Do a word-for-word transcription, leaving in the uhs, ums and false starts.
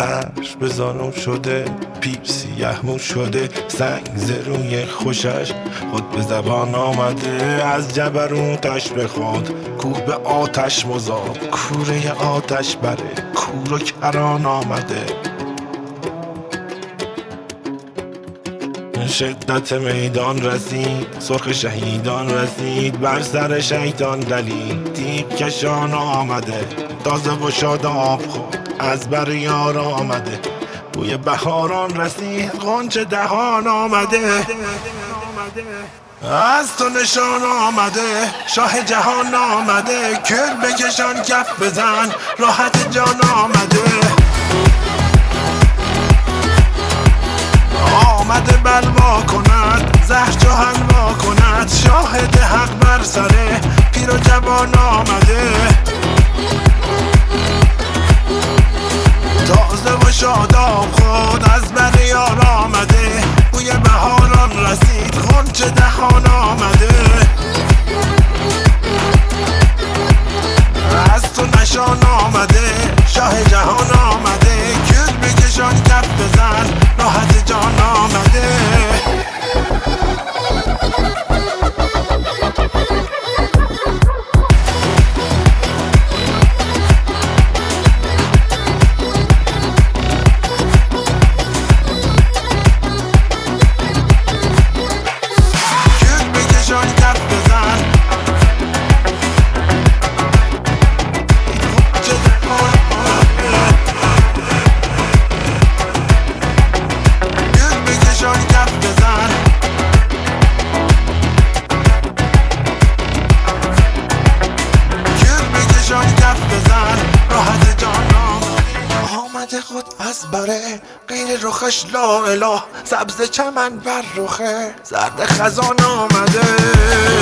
عرش به زانو شده، پیش سیه مو شده، سنگ زروی خوشش خود به زبان آمده. از جبروتش به خود کوه به آتش مذاب، کوره آتش بره کور و کران آمده. شدت میدان رسید، سرخ شهیدان رسید، بر سر شیطان دلید تیغ کشان آمده. تازه و شاداب خود از بر یار آمده، بوی بهاران رسید غنچه دهان آمده. از تو نشان آمده، شاه جهان آمده، کل بکشان کف بزن راحت جان آمده. آمده بلوا کند، زهر چو حلوا کند، شاهد حق بر سره پیر و جوان آمده. تازه و شاداب خود از بر یار آمده، بوی بهاران رسید غنچه دهان آمده. از تو نشان آمده، شاه جهان آمده، کل بکشان کف بزن راحت جان آمده. خود از بره غیر رخش لا اله، سبز چمن بر رخه زرد خزان آمده.